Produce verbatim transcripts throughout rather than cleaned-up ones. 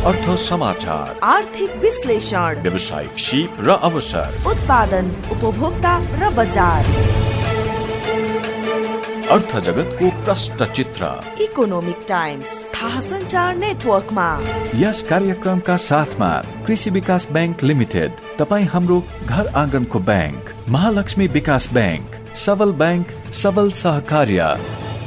अर्थ समाचार, आर्थिक विश्लेषण, व्यवसायिक सीप र अवसर, उत्पादन, उपभोक्ता र बजार, अर्थ जगतको प्रष्ट चित्र। इकोनोमिक टाइम्स थाहा सञ्चार नेटवर्कमा। यस कार्यक्रमका साथमा कृषि विकास बैंक लिमिटेड, तपाईँ हाम्रो घर आँगनको बैंक, महालक्ष्मी विकास बैंक, सबल बैंक, सबल सहकार्य।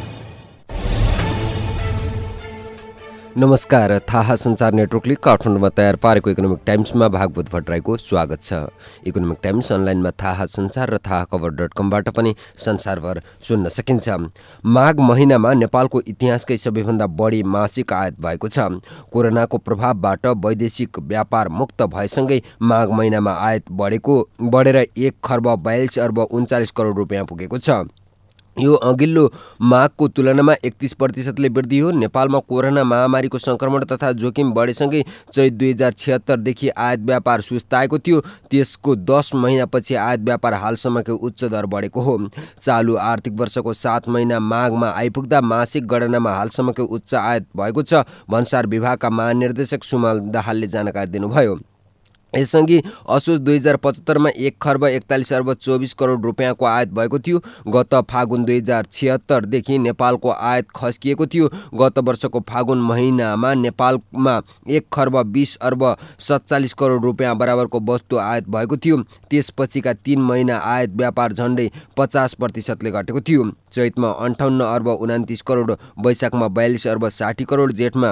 नमस्कार, थाहा सञ्चार नेटवर्कले काठमाडौँमा तयार पारेको इकोनोमिक टाइम्समा भागवत भट्टराईको स्वागत छ। इकोनोमिक टाइम्स अनलाइनमा थाहा सञ्चार र थाहा खबर डट कमबाट पनि संसारभर सुन्न सकिन्छ। माघ महिनामा नेपालको इतिहासकै सबैभन्दा बढी मासिक आयात भएको छ। कोरोनाको प्रभावबाट वैदेशिक व्यापार मुक्त भएसँगै माघ महिनामा आयात बढेको बढेर एक खर्ब बयालिस अर्ब उन्चालिस करोड रुपियाँ पुगेको छ। यो अघिल्लो माघको तुलनामा एकतीस प्रतिशतले वृद्धि हो। नेपालमा कोरोना महामारीको संक्रमण तथा जोखिम बढेसँगै चैत दुई हजार छिहत्तरदेखि आयात व्यापार सुस्ताएको थियो। त्यसको दस महिनापछि आयात व्यापार हालसम्मकै उच्च दर बढेको हो। चालु आर्थिक वर्षको सात महिना माघमा आइपुग्दा मासिक गणनामा हालसम्मकै उच्च आयात भएको छ। भन्सार विभागका महानिर्देशक सुमल दाहालले जानकारी दिनुभयो। यससँगै असोज दुई हजार पचहत्तरमा एक खर्ब एकतालिस अर्ब चौबिस करोड रुपियाँको आयात भएको थियो। गत फागुन दुई हजार छिहत्तरदेखि नेपालको आयात खस्किएको थियो। गत वर्षको फागुन महिनामा नेपालमा एक खर्ब बिस अर्ब सत्तालिस करोड रुपियाँ बराबरको वस्तु आयात भएको थियो। त्यसपछिका तीन महिना आयात व्यापार झन्डै पचास प्रतिशतले घटेको थियो। चैतमा अन्ठाउन्न अर्ब उनातिस करोड, वैशाखमा बयालिस अर्ब साठी करोड, जेठमा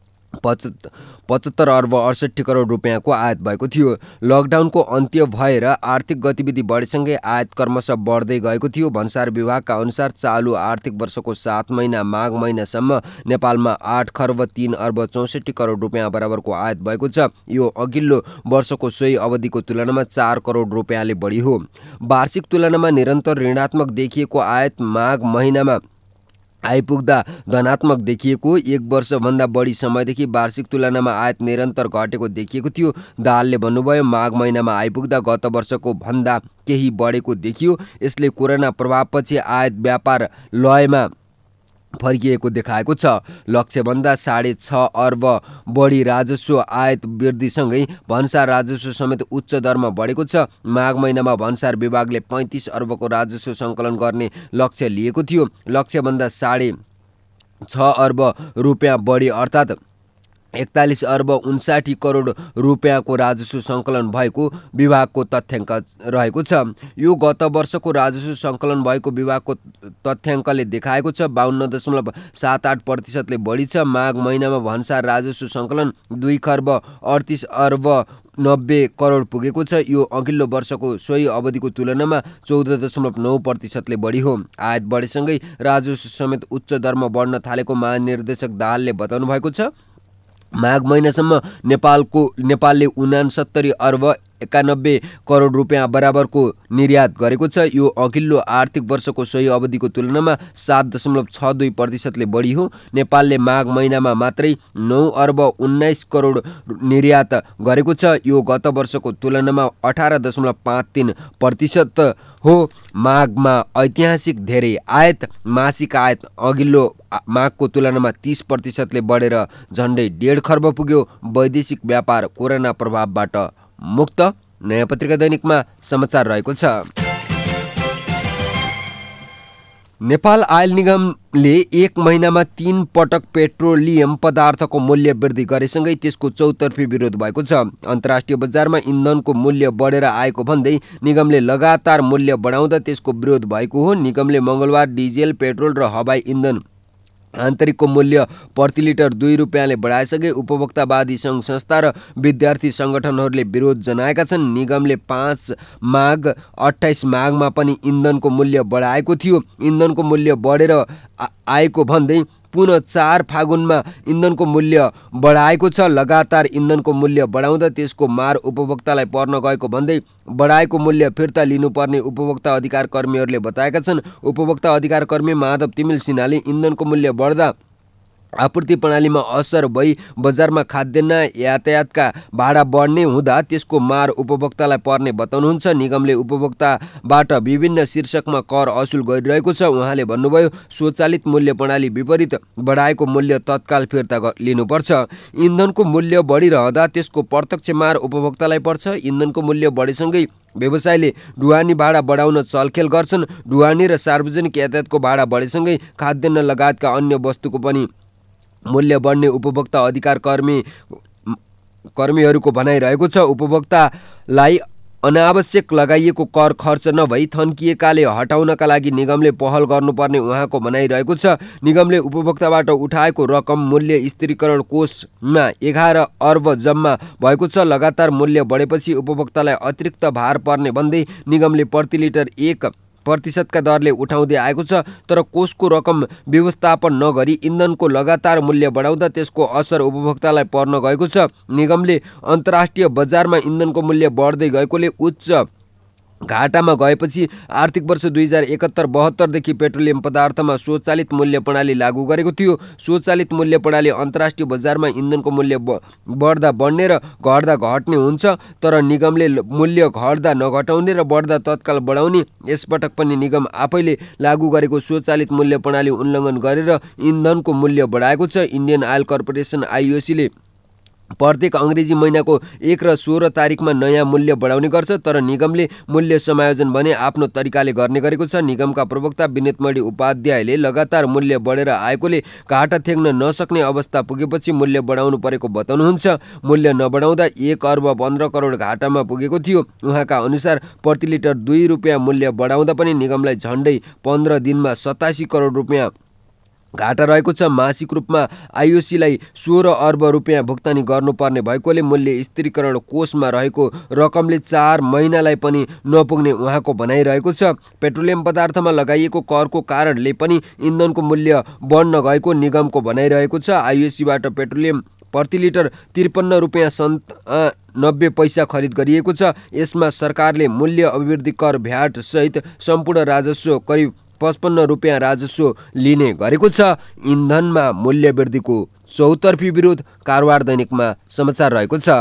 पचहत्तर अर्ब अडसठी करोड रुपियाँको आयात भएको थियो। लकडाउनको अन्त्य भएर आर्थिक गतिविधि बढेसँगै आयात क्रमशः बढ्दै गएको थियो। भन्सार विभागका अनुसार चालु आर्थिक वर्षको सात महिना माघ महिनासम्म नेपालमा आठ खर्ब तीन अर्ब चौसठी करोड रुपियाँ बराबरको आयात भएको छ। यो अघिल्लो वर्षको सोही अवधिको तुलनामा चार करोड रुपियाँले बढी हो। वार्षिक तुलनामा निरन्तर ऋणात्मक देखिएको आयात माघ महिनामा आइपुग्दा धनात्मक देखिएको। एक वर्षभन्दा बढी समयदेखि वार्षिक तुलनामा आयात निरन्तर घटेको देखिएको थियो। दाहालले भन्नुभयो, माघ महिनामा आइपुग्दा गत वर्षको भन्दा केही बढेको देखियो। यसले कोरोना प्रभावपछि आयात व्यापार लयमा फर्किएको देखाएको छ। लक्ष्यभन्दा साढे छ अर्ब बढी राजस्व आयात वृद्धिसँगै भन्सार राजस्व समेत उच्च दरमा बढेको छ। माघ महिनामा भन्सार विभागले पैँतिस अर्बको राजस्व सङ्कलन गर्ने लक्ष्य लिएको थियो। लक्ष्यभन्दा साढे छ अर्ब रुपियाँ बढी अर्थात् एकतालिस अर्ब उन्साठी करोड रुपियाँको राजस्व सङ्कलन भएको विभागको तथ्याङ्क रहेको छ। यो गत वर्षको राजस्व सङ्कलन भएको विभागको तथ्याङ्कले देखाएको छ। बाहन्न दशमलव सात आठ प्रतिशतले बढी छ। माघ महिनामा भन्सार राजस्व सङ्कलन दुई खर्ब अडतिस अर्ब नब्बे करोड पुगेको छ। यो अघिल्लो वर्षको सोही अवधिको तुलनामा चौध दशमलव नौ प्रतिशतले बढी हो। आयात बढेसँगै राजस्व समेत उच्च दरमा बढ्न थालेको महानिर्देशक दाहालले बताउनु भएको छ। माघ महिनासम्म नेपालको नेपालले उनासत्तरी अर्ब एकानब्बे करोड रुपियाँ बराबरको निर्यात गरेको छ। यो अघिल्लो आर्थिक वर्षको सोही अवधिको तुलनामा सात दशमलव छ दुई प्रतिशतले बढी हो। नेपालले माघ महिनामा मात्रै नौ अर्ब उन्नाइस करोड निर्यात गरेको छ। यो गत वर्षको तुलनामा अठार दशमलव पाँच तिन प्रतिशत हो। माघमा ऐतिहासिक धेरै आयात। मासिक आयात अघिल्लो माघको तुलनामा तीस प्रतिशतले बढेर झन्डै डेढ खर्ब पुग्यो। वैदेशिक व्यापार कोरोना प्रभावबाट मुक्त। नयाँ पत्रिका दैनिकमा समाचार रहेको छ। नेपाल आयल निगमले एक महिनामा तीन पटक पेट्रोलियम पदार्थको मूल्य वृद्धि गरेसँगै त्यसको चौतर्फी विरोध भएको छ। अन्तर्राष्ट्रिय बजारमा इन्धनको मूल्य बढेर आएको भन्दै निगमले लगातार मूल्य बढाउँदा त्यसको विरोध भएको हो। निगमले मङ्गलबार डिजेल, पेट्रोल र हवाई इन्धन आन्तरिकको मूल्य प्रति लिटर दुई रुपियाँले बढाएसँगै उपभोक्तावादी सङ्घ संस्था र विद्यार्थी सङ्गठनहरूले विरोध जनाएका छन्। निगमले पाँच माघ अट्ठाइस माघमा पनि इन्धनको मूल्य बढाएको थियो। इन्धनको मूल्य बढेर आएको भन्दै पुनः चार फागुनमा इन्धनको मूल्य बढाएको छ। लगातार इन्धनको मूल्य बढाउँदा त्यसको मार उपभोक्तालाई पर्न गएको भन्दै बढाएको मूल्य फिर्ता लिनुपर्ने उपभोक्ता अधिकार कर्मीहरूले बताएका छन्। उपभोक्ता अधिकार कर्मी माधव तिमिल सिन्हाले इन्धनको मूल्य बढ्दा आपूर्ति प्रणालीमा असर भई बजारमा खाद्यान्न यातायातका भाडा बढ्ने हुँदा त्यसको मार उपभोक्तालाई पर्ने बताउनुहुन्छ। निगमले उपभोक्ताबाट विभिन्न शीर्षकमा कर असुल गरिरहेको छ। उहाँले भन्नुभयो, स्वचालित मूल्य प्रणाली विपरीत बढाएको मूल्य तत्काल फिर्ता लिनुपर्छ। इन्धनको मूल्य बढिरहँदा त्यसको प्रत्यक्ष मार उपभोक्तालाई पर्छ। इन्धनको मूल्य बढेसँगै व्यवसायले ढुवानी भाडा बढाउन चलखेल गर्छन्। ढुवानी र सार्वजनिक यातायातको भाडा बढेसँगै खाद्यान्न लगायतका अन्य वस्तुको पनि मूल्य बढ्ने उपभोक्ता अधिकार कर्मी कर्मीहरूको भनाइरहेको छ। उपभोक्तालाई अनावश्यक लगाइएको कर खर्च नभई थन्किएकाले हटाउनका लागि निगमले पहल गर्नुपर्ने उहाँको भनाइरहेको छ। निगमले उपभोक्ताबाट उठाएको रकम मूल्य स्थिरीकरण कोषमा एघार अर्ब जम्मा भएको छ। लगातार मूल्य बढेपछि उपभोक्तालाई अतिरिक्त भार पर्ने भन्दै निगमले प्रति लिटर एक प्रतिशतका दरले उठाउँदै आएको छ। तर कोषको रकम व्यवस्थापन नगरी इन्धनको लगातार मूल्य बढाउँदा त्यसको असर उपभोक्तालाई पर्न गएको छ। निगमले अन्तर्राष्ट्रिय बजारमा इन्धनको मूल्य बढ्दै गएकोले उच्च घाटामा गएपछि आर्थिक वर्ष दुई हजार एकहत्तर बहत्तरदेखि पेट्रोलियम पदार्थमा स्वचालित मूल्य प्रणाली लागू गरेको थियो। स्वचालित मूल्य प्रणाली अन्तर्राष्ट्रिय बजारमा इन्धनको मूल्य बढ्दा बढ्ने र घट्दा घट्ने हुन्छ। तर निगमले मूल्य घट्दा नघटाउने र बढ्दा तत्काल बढाउने यसपटक पनि निगम आफैले लागू गरेको स्वचालित मूल्य प्रणाली उल्लङ्घन गरेर इन्धनको मूल्य बढाएको छ। इन्डियन आयल कर्पोरेसन आइओसीले प्रत्येक अङ्ग्रेजी महिनाको एक र सोह्र तारिकमा नयाँ मूल्य बढाउने गर्छ। तर निगमले मूल्य समायोजन भने आफ्नो तरिकाले गर्ने गरेको छ। निगमका प्रवक्ता विनितमणि उपाध्यायले लगातार मूल्य बढेर आएकोले घाटा थ्याक्न नसक्ने अवस्था पुगेपछि मूल्य बढाउनु परेको बताउनुहुन्छ। मूल्य नबढाउँदा एक अर्ब पन्ध्र करोड घाटामा पुगेको थियो। उहाँका अनुसार प्रति लिटर दुई रुपियाँ मूल्य बढाउँदा पनि निगमलाई झन्डै पन्ध्र दिनमा सतासी करोड रुपियाँ घाटा रहेको छ। मासिक रूपमा आइओसीलाई सोह्र अर्ब रुपियाँ भुक्तानी गर्नुपर्ने भएकोले मूल्य स्थिरीकरण कोषमा रहेको रकमले चार महिनालाई पनि नपुग्ने उहाँको भनाइरहेको छ। पेट्रोलियम पदार्थमा लगाइएको करको कारणले पनि इन्धनको मूल्य बढ्न गएको निगमको भनाइरहेको छ। आइओसीबाट पेट्रोलियम प्रति लिटर त्रिपन्न रुपियाँ सन्त नब्बे पैसा खरिद गरिएको छ। यसमा सरकारले मूल्य अभिवृद्धि कर भ्याट सहित सम्पूर्ण राजस्व करिब पचपन्न रुपियाँ राजस्व लिने गरेको छ। इन्धनमा मूल्य वृद्धिको चौतर्फी विरोध कारोबार दैनिकमा समाचार रहेको छ।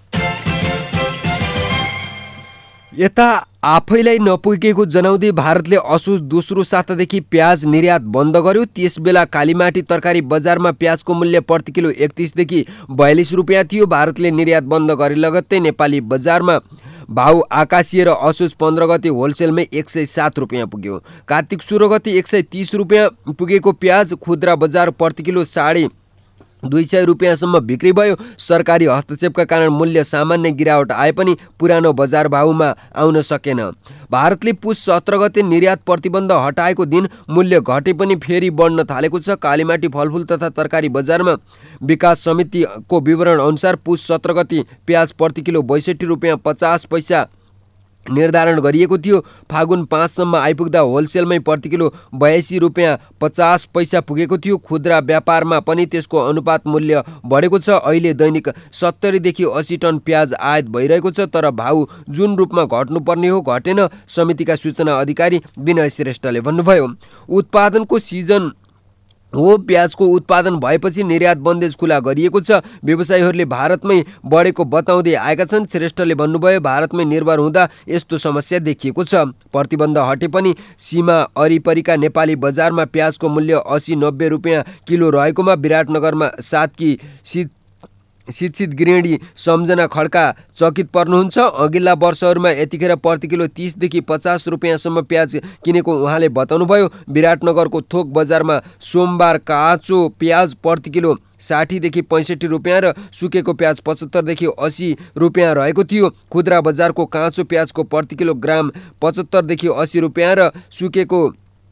यता आफैलाई नपुगेको जनाउँदै भारतले असोज दोस्रो सातादेखि प्याज निर्यात बन्द गर्यो। त्यसबेला कालीमाटी तरकारी बजारमा प्याजको मूल्य प्रति किलो एकतिसदेखि बयालिस रुपियाँ थियो। भारतले निर्यात बन्द गरे लगत्तै नेपाली बजारमा भाउ आकाशिएर असोज पन्ध्र गते होलसेलमै एक सय सात रुपियाँ पुग्यो। कार्तिक सोह्र गते एक सय तिस रुपियाँ पुगेको प्याज खुद्रा बजार प्रति किलो साढे दुई सय रुपियाँसम्म बिक्री भयो। सरकारी हस्तक्षेपका कारण मूल्य सामान्य गिरावट आए पनि पुरानो बजार भाउमा आउन सकेन। भारतले पुस सत्र गते निर्यात प्रतिबन्ध हटाएको दिन मूल्य घटे पनि फेरि बढ्न थालेको छ। कालीमाटी फलफुल तथा तरकारी बजारमा विकास समितिको विवरण अनुसार पुस सत्र गते प्याज प्रति किलो बैसठी रुपियाँ पचास पैसा निर्धारण गरिएको थियो। फागुन पाँचसम्म आइपुग्दा होलसेलमै प्रति किलो बयासी रुपियाँ पचास पैसा पुगेको थियो। खुद्रा व्यापारमा पनि त्यसको अनुपात मूल्य बढेको छ। अहिले दैनिक सत्तरीदेखि अस्सी टन प्याज आयात भइरहेको छ। तर भाउ जुन रूपमा घट्नुपर्ने हो घटेन। समितिका सूचना अधिकारी विनय श्रेष्ठले भन्नुभयो, उत्पादनको सिजन हो। प्याजको उत्पादन भएपछि निर्यात बन्देज खुला गरिएको छ। व्यवसायीहरूले भारतमै बढेको बताउँदै आएका छन्। श्रेष्ठले भन्नुभयो, भारतमै निर्भर हुँदा यस्तो समस्या देखिएको छ। प्रतिबन्ध हटे पनि सीमा वरिपरिका नेपाली बजारमा प्याजको मूल्य अस्सी नब्बे रुपियाँ किलो रहेकोमा विराटनगरमा सातकी शीत शिक्षित गृहिणी सम्झना खड्का चकित पर्नुहुन्छ। अघिल्ला वर्षहरूमा यतिखेर प्रति किलो तीसदेखि पचास रुपियाँसम्म प्याज किनेको उहाँले बताउनुभयो। विराटनगरको थोक बजारमा सोमबार काँचो प्याज प्रति किलो साठीदेखि पैँसठी रुपियाँ र सुकेको प्याज पचहत्तरदेखि अस्सी रुपियाँ रहेको थियो। खुद्रा बजारको काँचो प्याजको प्रति किलो ग्राम पचहत्तरदेखि अस्सी रुपियाँ र सुकेको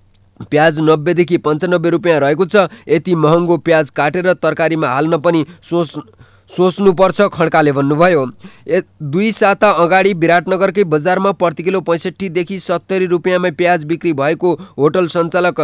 प्याज नब्बेदेखि पन्चानब्बे रुपियाँ रहेको छ। यति महँगो प्याज काटेर तरकारीमा हाल्न पनि सोच सोच्नुपर्छ, खड्काले भन्नुभयो। दुई साता अगाडि विराटनगरकै बजारमा प्रति किलो पैँसठीदेखि सत्तरी रुपियाँमा प्याज बिक्री भएको होटल सञ्चालक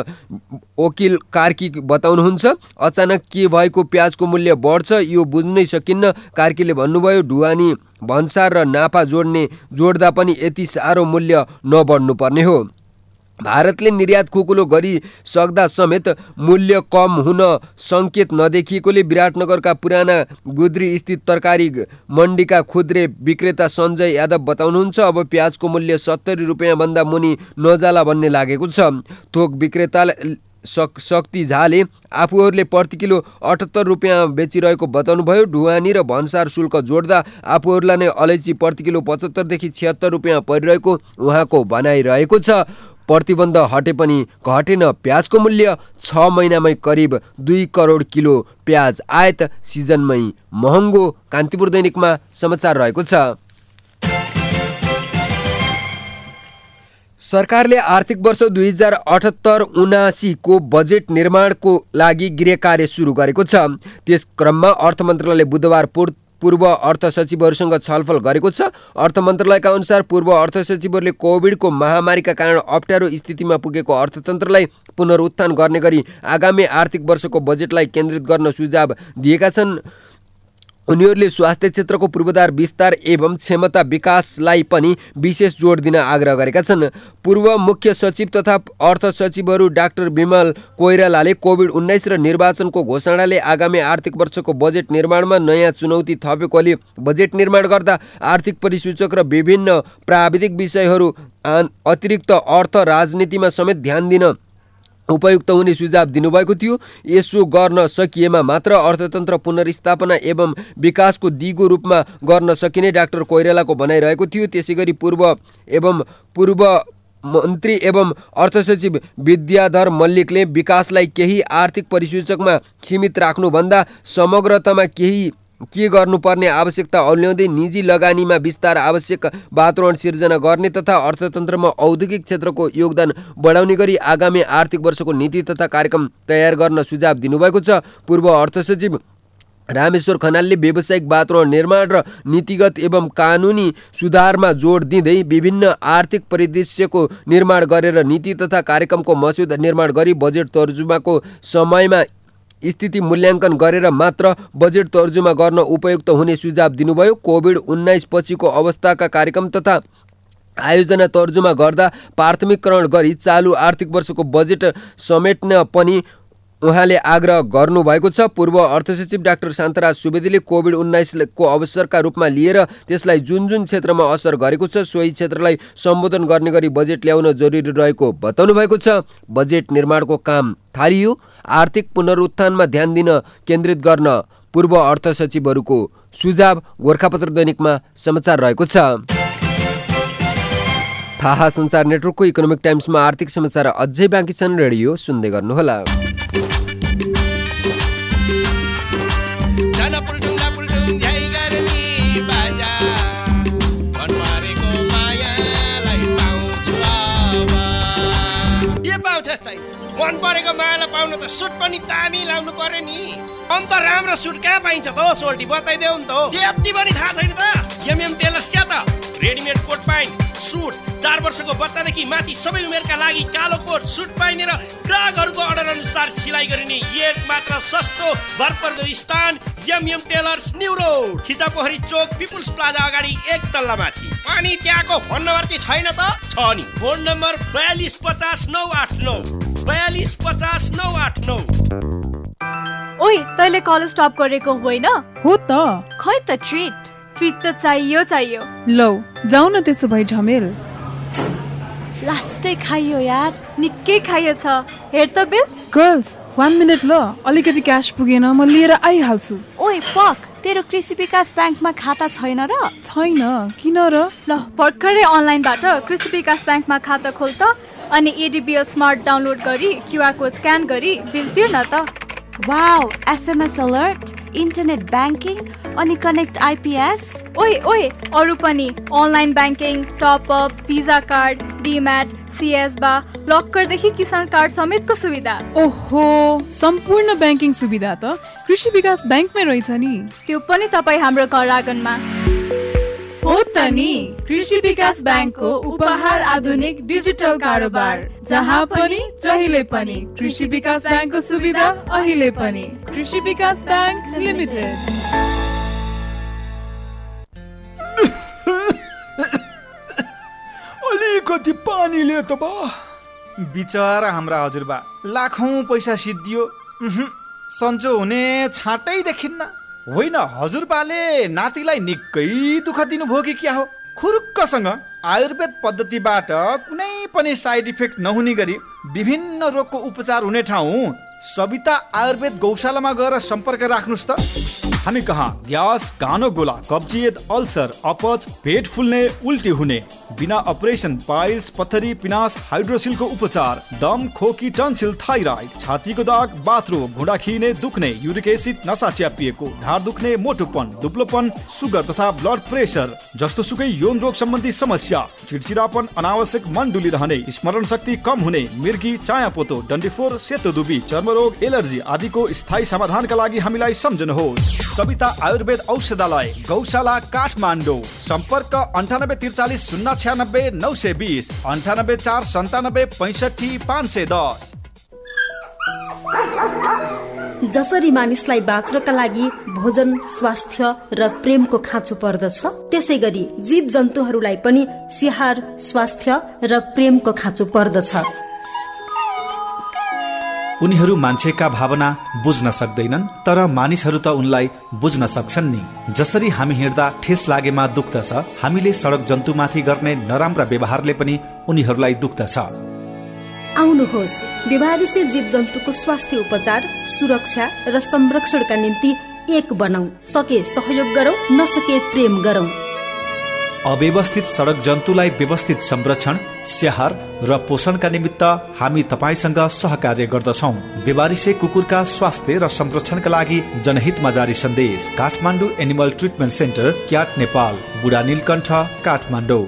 वकिल कार्की बताउनुहुन्छ। अचानक के भएको प्याजको मूल्य बढ्छ यो बुझ्नै सकिन्न। कार्कीले भन्नुभयो, ढुवानी भन्सार र नाफा जोड्ने जोड्दा पनि यति साह्रो मूल्य नबढ्नुपर्ने हो। भारतले निर्यात खुकुलो गरी सक्दा समेत मूल्य कम हुन सङ्केत नदेखिएकोले विराटनगरका पुराना गुद्री स्थित तरकारी मण्डीका खुद्रे विक्रेता सञ्जय यादव बताउनुहुन्छ, अब प्याजको मूल्य सत्तरी रुपियाँ भन्दा मुनि नजाला भन्ने लागेको छ। थोक विक्रेता शक शक्ति झाले आफूहरूले प्रति किलो अठहत्तर रुपियाँ बेचिरहेको बताउनुभयो। ढुवानी र भन्सार शुल्क जोड्दा आफूहरूलाई नै अलैँची प्रति किलो पचहत्तरदेखि छिहत्तर रुपियाँ परिरहेको उहाँको भनाइरहेको छ। प्रतिबन्ध हटे पनि घटेन प्याजको मूल्य। छ महिनामै करिब दुई करोड किलो प्याज आयात, सिजनमै महँगो। कान्तिपुर दैनिकमा समाचार रहेको छ। सरकारले आर्थिक वर्ष दुई हजार अठहत्तर उनासीको बजेट निर्माणको लागि गृह कार्य सुरु गरेको छ। त्यस क्रममा अर्थ मन्त्रालयले बुधबार पूर्व अर्थ सचिवहरूसँग छलफल गरेको छ। अर्थ मन्त्रालयका अनुसार पूर्व अर्थ सचिवहरूले कोभिडको महामारीका कारण अप्ठ्यारो स्थितिमा पुगेको अर्थतन्त्रलाई पुनरुत्थान गर्ने गरी आगामी आर्थिक वर्षको बजेटलाई केन्द्रित गर्न सुझाव दिएका छन्। उनीहरूले स्वास्थ्य क्षेत्रको पूर्वाधार विस्तार एवं क्षमता विकासलाई पनि विशेष जोड दिन आग्रह गरेका छन्। पूर्व मुख्य सचिव तथा अर्थ सचिवहरू डाक्टर विमल कोइरालाले कोभिड उन्नाइस र निर्वाचनको घोषणाले आगामी आर्थिक वर्षको बजेट निर्माणमा नयाँ चुनौती थपेकोले बजेट निर्माण गर्दा आर्थिक परिसूचक र विभिन्न प्राविधिक विषयहरू अतिरिक्त अर्थ राजनीतिमा समेत ध्यान दिन उपयुक्त हुने सुझाव दिनुभएको थियो। यसो गर्न सकिएमा मात्र अर्थतन्त्र पुनर्स्थापना एवं विकासको दिगो रूपमा गर्न सकिने डाक्टर कोइरालाको भनाइरहेको थियो। त्यसैगरी पूर्व एवं पूर्व मन्त्री एवं अर्थ सचिव विद्याधर मल्लिकले विकासलाई केही आर्थिक परिसूचकमा सीमित राख्नुभन्दा समग्रतामा केही के गर्नुपर्ने आवश्यकता औल्याउँदै निजी लगानीमा विस्तार आवश्यक वातावरण सिर्जना गर्ने तथा अर्थतन्त्रमा औद्योगिक क्षेत्रको योगदान बढाउने गरी आगामी आर्थिक वर्षको नीति तथा कार्यक्रम तयार गर्न सुझाव दिनुभएको छ। पूर्व अर्थ सचिव रामेश्वर खनालले व्यावसायिक वातावरण निर्माण र नीतिगत एवं कानुनी सुधारमा जोड दिँदै विभिन्न आर्थिक परिदृश्यको निर्माण गरेर नीति तथा कार्यक्रमको मस्यौदा निर्माण गरी बजेट तर्जुमाको समयमा स्थिति मूल्याङ्कन गरेर मात्र बजेट तर्जुमा गर्न उपयुक्त हुने सुझाव दिनुभयो। कोभिड उन्नाइस पछिको अवस्थाका कार्यक्रम तथा आयोजना तर्जुमा गर्दा प्राथमिकरण गरी चालु आर्थिक वर्षको बजेट समेट्न पनि उहाँले आग्रह गर्नुभएको छ। पूर्व अर्थ सचिव डाक्टर शान्तराज सुवेदीले कोभिड उन्नाइसको अवसरका रूपमा लिएर त्यसलाई जुन जुन क्षेत्रमा असर गरेको छ सोही क्षेत्रलाई सम्बोधन गर्ने गरी बजेट ल्याउन जरुरी रहेको बताउनु भएको छ। बजेट निर्माणको काम थालियो। आर्थिक पुनरुत्थानमा ध्यान दिन केन्द्रित गर्न पूर्व अर्थ सचिवहरूको सुझाव गोर्खापत्र दैनिकमा समाचार रहेको छ। थाहा सञ्चार नेटवर्कको इकोनोमिक टाइम्समा आर्थिक समाचार अझै बाँकी छन्। रेडियो सुन्दै गर्नुहोला। मन परेको मायालाई पाउन त सुट पनि दामी लाउनु पर्यो नि। अन्त राम्रो सुट कहाँ पाइन्छ त हो सोल्टी बताइदेऊ नि त हो। यति पनि थाहा छैन त। एमएम टेलर्स क्या त रेडिमेड कोट प्यान्ट सुट चार वर्षको बच्चादेखि माथि सबै उमेरका लागि कालो कोट सुट पाइने र ग्राहकहरूको अर्डर अनुसार सिलाइ गरिने एक मात्र सस्तो भरपर्दो स्थान MM tailors new road Khichapokhari चोक पिपुल्स प्लाजा अगाडि एक तल्ला माथि। अनि त्यहाँको फोन नम्बर चाहिँ छैन त? छ नि। फोन नम्बर बयालिस पचास नौ आठ नौ बयालिस पचास नौ आठ नौ। ओइ तैले कलेज स्टप गरेको होइन? हो त। खै त ट्रिट ट्रिट त चाहियो चाहियो। लौ जाऊ न त्यसो भए झमेल। लास्टै खाइयो यार, निकै खाइएछ। हेर त बिल। गर्ल्स वान मिनट ल, अलिकति क्यास पुगेन, म लिएर आइहाल्छु। ओइ पक, तेरो कृषि विकास ब्याङ्कमा खाता छैन र? छैन, किन र? ल भर्खरै अनलाइनबाट कृषि विकास ब्याङ्कमा खाता खोल त, अनि एडीबीएल स्मार्ट डाउनलोड गरी क्यूआर कोड स्क्यान गरी बिल तिर्न त। Wow, SMS alert, internet banking अनि कनेक्ट आइपीएस। ओइ ओइ अरू पनि online banking, top up, visa card, demat, CS बा, लकरदेखि किसान कार्ड समेतको सुविधा। ओहो, सम्पूर्ण ब्याङ्किङ सुविधा त कृषि विकास ब्याङ्कमै रहेछ नि। त्यो पनि तपाईँ हाम्रो घर आँगनमा। हो त नि, कृषि विकास ब्याङ्कको उपहार आधुनिक डिजिटल कारोबार, जहाँ पनि जहिले पनि कृषि विकास ब्याङ्कको सुविधा अहिले पनि। कृषि विकास ब्याङ्क लिमिटेड। अलिकति पानी ले त बा। बिचरा हाम्रा हजुरबा, लाखौं पैसा सिद्धियो, सन्चो हुने छाँटै देखिन्न। होइन, हजुरबाले नातिलाई निकै दुःख दिनुभयो कि क्या हो? खुरुक्कसँग आयुर्वेद पद्धतिबाट कुनै पनि साइड इफेक्ट नहुने गरी विभिन्न रोगको उपचार हुने ठाउँ सविता आयुर्वेद गौशालामा गएर सम्पर्क राख्नुहोस् त। हामी कहाँ ग्यास, कानो गोला, कब्जियत, अल्सर, अपच, पेट फुल्ने, उल्टी हुने, बिना अपरेसन पाइल्स, पत्थरी, पिनास, हाइड्रोसिलको उपचार, दम, खोकी, टन्सिल, थाइराइड, छातीको दाग, बाथरोग, घुँडा खिने, दुख्ने, युरिक एसिड, नसा च्यापिएको, ढाड दुख्ने, मोटोपन, दुब्लोपन, सुगर तथा ब्लड प्रेसर जस्तो सुकै यौन रोग सम्बन्धी समस्या, चिडचिडापन, अनावश्यक मन डुलिरहने, स्मरण शक्ति कम हुने, मिर्गी, चायापोतो, डन्डीफोर, सेतो दुबी, चर्मरोग, एलर्जी आदिको स्थायी समाधानका लागि हामीलाई सम्झनुहोस्। सविता आयुर्वेद औषधालय, गौशाला, काठमाडौँ। सम्पर्क अन्ठानब्बे त्रिचालिस शून्य छ्यानब्बे नौ सय बिस, अन्ठानब्बे चार सन्तानब्बे पैँसठी पाँच सय दस। जसरी मानिसलाई बाँच्नका लागि भोजन, स्वास्थ्य र प्रेमको खाँचो पर्दछ, त्यसै गरी जीव जन्तुहरूलाई पनि स्याहार, स्वास्थ्य र प्रेमको खाँचो पर्दछ। उनीहरू मान्छेका भावना बुझ्न सक्दैनन्, तर मानिसहरू त उनलाई बुझ्न सक्छन् नि। जसरी हामी हिँड्दा ठेस लागेमा दुख्दछ, हामीले सडक जन्तुमाथि गर्ने नराम्रा व्यवहारले पनि उनीहरूलाई दुख्दछ। आउनुहोस्, व्यवहारिसे जीव जन्तुको स्वास्थ्य उपचार, सुरक्षा र संरक्षणका निम्ति एक बनौं। सके सहयोग गरौं, नसके प्रेम गरौं। अव्यवस्थित सडक जन्तुलाई व्यवस्थित संरक्षण, स्याहार र पोषणका निमित्त हामी तपाईसँग सहकार्य गर्दछौं। बेबारिसे कुकुरका स्वास्थ्य र संरक्षणका लागि जनहितमा जारी सन्देश। Kathmandu animal treatment centre, cat Nepal, Budha Nilkantha, Kathmandu.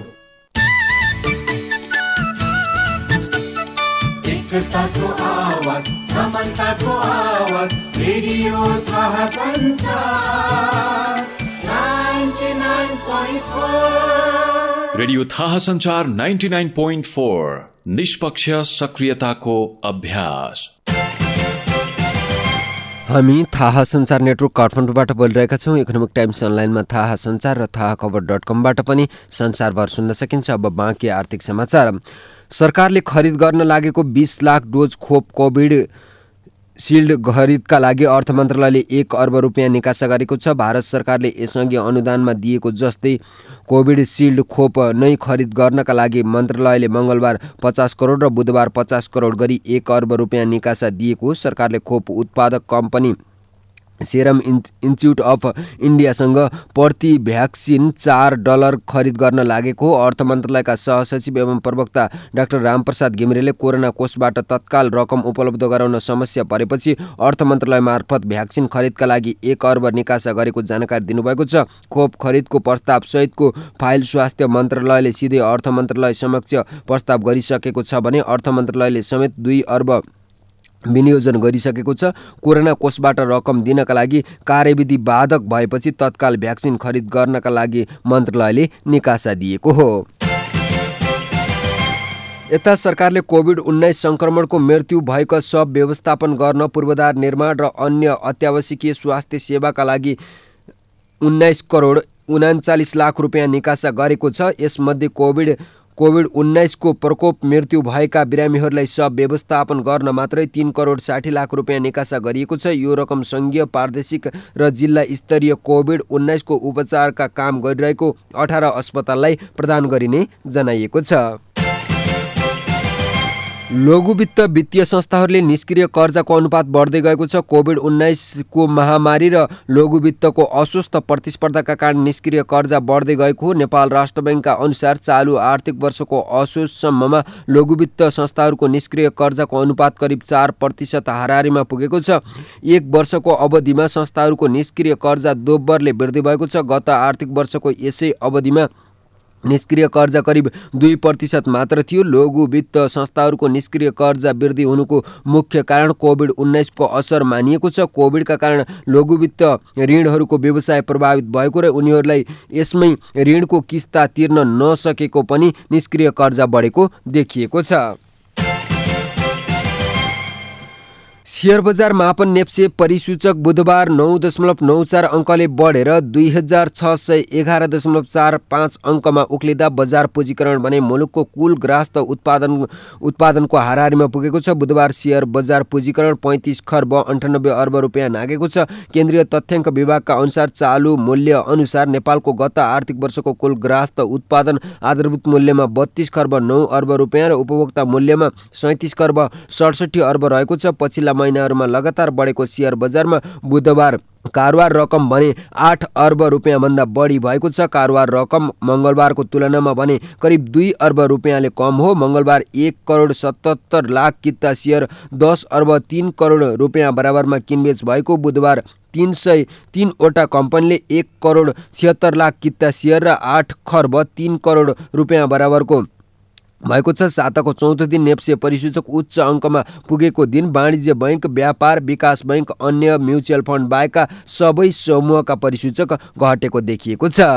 एकताको आवाज, समानताको आवाज, रेडियो थाहा संचार ninety-nine point four। रेडियो थाहा संचार ninety-nine point four, निष्पक्ष सक्रियताको अभ्यास। हामी थाहा संचार नेटवर्क काठमाडौँबाट बोलिरहेका छौँ। इकोनोमिक टाइम्स अनलाइनमा थाहा संचार र थाहा खबर डट कमबाट पनि संसारभर सुन्न सकिन्छ। अब बाँकी आर्थिक समाचार। सरकारले खरिद गर्न लागेको बीस लाख डोज खोप कोभिड सिल्ड खरिदका लागि अर्थ मन्त्रालयले एक अर्ब रुपियाँ निकासा गरेको छ। भारत सरकारले यसअघि अनुदानमा दिएको जस्तै कोभिड सिल्ड खोप नै खरिद गर्नका लागि मन्त्रालयले मङ्गलबार पचास करोड र बुधबार पचास करोड गरी एक अर्ब रुपियाँ निकासा दिएको। सरकारले खोप उत्पादक कम्पनी सेरम इन्स्टिच्युट अफ इन्डियासँग प्रति भ्याक्सिन चार डलर खरिद गर्न लागेको अर्थ मन्त्रालयका सहसचिव एवं प्रवक्ता डाक्टर रामप्रसाद घिमिरेले कोरोना कोषबाट तत्काल रकम उपलब्ध गराउन समस्या परेपछि अर्थ मन्त्रालय मार्फत भ्याक्सिन खरिदका लागि एक अर्ब निकासा गरेको जानकारी दिनुभएको छ। खोप खरिदको प्रस्ताव सहितको फाइल स्वास्थ्य मन्त्रालयले सिधै अर्थ मन्त्रालय समक्ष प्रस्ताव गरिसकेको छ भने अर्थ मन्त्रालयले समेत दुई अर्ब विनियोजन गरिसकेको छ। कोरोना कोषबाट रकम दिनका लागि कार्यविधि बाधक भएपछि तत्काल भ्याक्सिन खरिद गर्नका लागि मन्त्रालयले निकासा दिएको हो। यता सरकारले कोभिड उन्नाइस संक्रमणको मृत्यु भएका शव व्यवस्थापन गर्न पूर्वाधार निर्माण र अन्य अत्यावश्यकीय स्वास्थ्य सेवाका लागि उन्नाइस करोड उनाचालिस लाख रुपियाँ निकासा गरेको छ। यसमध्ये कोभिड कोभिड उन्नाइसको प्रकोप मृत्यु भएका बिरामीहरूलाई सब व्यवस्थापन गर्न मात्रै तीन करोड साठी लाख रुपियाँ निकासा गरिएको छ। यो रकम सङ्घीय, प्रादेशिक र जिल्ला स्तरीय कोभिड उन्नाइसको उपचारका काम गरिरहेको अठार अस्पताललाई प्रदान गरिने जनाइएको छ। लघुवित्त वित्तीय संस्थाहरूले निष्क्रिय कर्जाको अनुपात बढ्दै गएको छ। कोभिड उन्नाइसको महामारी र लघुवित्तको अस्वस्थ प्रतिस्पर्धाका कारण निष्क्रिय कर्जा बढ्दै गएको हो। नेपाल राष्ट्र ब्याङ्कका अनुसार चालु आर्थिक वर्षको असोजसम्ममा लघुवित्त संस्थाहरूको निष्क्रिय कर्जाको अनुपात करिब चार प्रतिशत हाराहारीमा पुगेको छ। एक वर्षको अवधिमा संस्थाहरूको निष्क्रिय कर्जा दोब्बरले वृद्धि भएको छ। गत आर्थिक वर्षको यसै अवधिमा निष्क्रिय कर्जा करिब दुई प्रतिशत मात्र थियो। लघु वित्त संस्थाहरूको निष्क्रिय कर्जा वृद्धि हुनुको मुख्य कारण कोभिड उन्नाइसको असर मानिएको छ। कोभिडका कारण लघु वित्त ऋणहरूको व्यवसाय प्रभावित भएको र उनीहरूलाई यसमै ऋणको किस्ता तिर्न नसकेको पनि निष्क्रिय कर्जा बढेको देखिएको छ। शेयर बजार मापन नेप्से परिसूचक बुधबार नौ दशमलव नौ चार अङ्कले बढेर दुई हजार छ सय एघार दशमलव चार पाँच अङ्कमा उक्लिँदा बजार पुँजीकरण भने मुलुकको कुल ग्राहस्थ उत्पादन उत्पादनको हाराहारीमा पुगेको छ। बुधबार शेयर बजार पुँजीकरण पैँतिस खर्ब अन्ठानब्बे अर्ब रुपियाँ नागेको छ। केन्द्रीय तथ्याङ्क विभागका अनुसार चालु मूल्य अनुसार नेपालको गत आर्थिक वर्षको कुल ग्राहस्थ उत्पादन आधारभूत मूल्यमा बत्तीस खर्ब नौ अर्ब रुपियाँ र उपभोक्ता मूल्यमा सैँतिस खर्ब सडसठी अर्ब रहेको छ। पछिल्ला महिनाहरूमा लगातार बढेको शेयर बजारमा बुधबार कारोबार रकम भने आठ अर्ब रुपियाँ भन्दा बढी भएको छ। कारोबार रकम मङ्गलबारको तुलनामा भने करिब दुई अर्ब रुपियाँले कम हो। मङ्गलबार एक करोड सतहत्तर लाख किता शेयर दस अर्ब तीन करोड रुपियाँ बराबरमा किनबेच भएको। बुधबार तीन सय तीनवटा कम्पनीले एक करोड छिहत्तर लाख किता शेयर र आठ खर्ब तीन करोड रुपियाँ बराबरको भएको छ। साताको चौथो दिन नेप्से परिसूचक उच्च अङ्कमा पुगेको दिन वाणिज्य बैङ्क, व्यापार विकास बैङ्क, अन्य म्युचुअल फन्ड बाहेकका सबै समूहका परिसूचक घटेको देखिएको छ।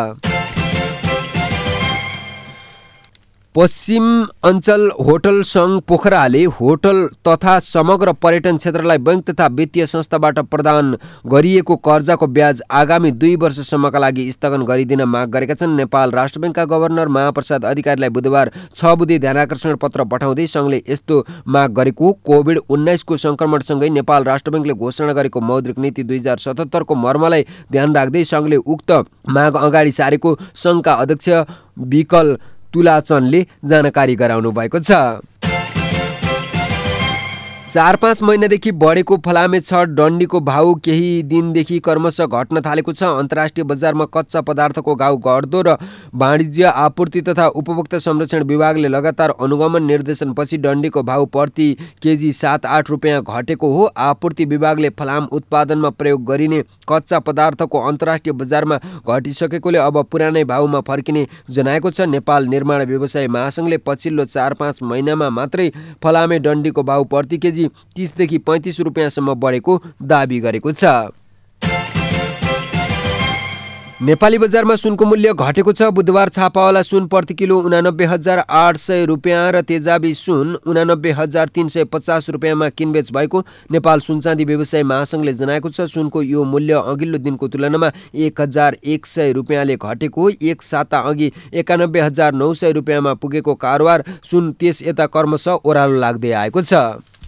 पश्चिम अञ्चल होटल सङ्घ पोखराले होटल तथा समग्र पर्यटन क्षेत्रलाई बैङ्क तथा वित्तीय संस्थाबाट प्रदान गरिएको कर्जाको ब्याज आगामी दुई वर्षसम्मका लागि स्थगन गरिदिन माग गरेका छन्। नेपाल राष्ट्र बैङ्कका गभर्नर महाप्रसाद अधिकारीलाई बुधबार छ बुधे ध्यानाकर्षण पत्र पठाउँदै सङ्घले यस्तो माग गरेको। कोभिड उन्नाइसको सङ्क्रमणसँगै नेपाल राष्ट्र बैङ्कले घोषणा गरेको मौद्रिक नीति दुई हजार सतहत्तरको मर्मलाई ध्यान राख्दै सङ्घले उक्त माग अगाडि सारेको सङ्घका अध्यक्ष विकल तुलाचनले जानकारी गराउनु भएको छ। चार पाँच महिनादेखि बढेको फलामे छड डन्डीको भाउ केही दिनदेखि क्रमशः घट्न थालेको छ। अन्तर्राष्ट्रिय बजारमा कच्चा पदार्थको भाउ घट्दो र वाणिज्य आपूर्ति तथा उपभोक्ता संरक्षण विभागले लगातार अनुगमन निर्देशनपछि डन्डीको भाउ प्रति केजी सात आठ रुपियाँ घटेको हो। आपूर्ति विभागले फलाम उत्पादनमा प्रयोग गरिने कच्चा पदार्थको अन्तर्राष्ट्रिय बजारमा घटिसकेकोले अब पुरानै भाउमा फर्किने जनाएको छ। नेपाल निर्माण व्यवसाय महासङ्घले पछिल्लो चार पाँच महिनामा मात्रै फलामे डन्डीको भाउ प्रति केजी तीसदेखि पैँतिस रुपियाँसम्म बढेको दाबी गरेको छ। नेपाली बजारमा सुनको मूल्य घटेको छ। बुधबार छापावाला सुन प्रति किलो उनानब्बे हजार आठ सय रुपियाँ र तेजाबी सुन उनानब्बे हजार तीन सय पचास रुपियाँमा किनबेच भएको नेपाल सुनचाँदी व्यवसाय महासङ्घले जनाएको छ। सुनको यो मूल्य अघिल्लो दिनको तुलनामा एक हजार एक सय रुपियाँले घटेको। एक साता अघि एकानब्बे हजार नौ सय रुपियाँमा पुगेको कारोबार सुन त्यस यता क्रमशः ओह्रालो लाग्दै आएको छ।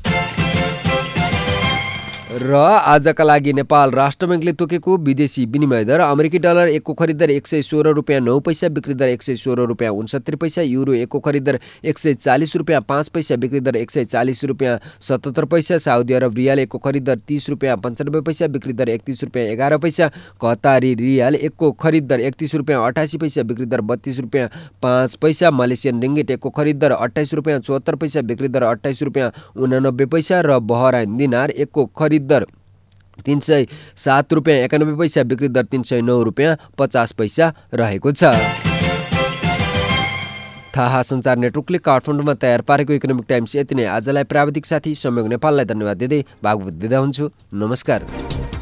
र आजका लागि नेपाल राष्ट्र बैङ्कले तोकेको विदेशी विनिमय दर अमेरिकी डलर एकको खरिद दर एक सय सोह्र रुपियाँ नौ पैसा, बिक्री दर एक सय सोह्र रुपियाँ उनसत्तरी पैसा। युरो एकको खरिद दर एक सय चालिस रुपियाँ पाँच पैसा, बिक्री दर एक सय चालिस रुपियाँ सतहत्तर पैसा। साउदी अरब रियाल एकको खरिद दर तीस रुपियाँ पन्चानब्बे पैसा, बिक्री दर एकतिस रुपियाँ एघार पैसा। कतारी रियाल एकको खरिद दर एकतिस रुपियाँ अठासी पैसा, बिक्री दर बत्तिस रुपियाँ पाँच पैसा। मलेसियन रिङ्गिट एकको खरिद दर अट्ठाइस रुपियाँ चौहत्तर पैसा, बिक्री दर अट्ठाइस रुपियाँ उनानब्बे पैसा र बहराइन दिनार एकको खरिद दर तीन सय सात रुपियाँ एकानब्बे पैसा, बिक्री दर तीन सय नौ रुपियाँ पचास पैसा रहेको छ। थाहा सञ्चार नेटवर्कले काठमाडौँमा तयार पारेको इकोनोमिक टाइम्स यति नै। आजलाई प्राविधिक साथी संयोग नेपाललाई धन्यवाद दिँदै भागवत बिदा हुन्छु। नमस्कार।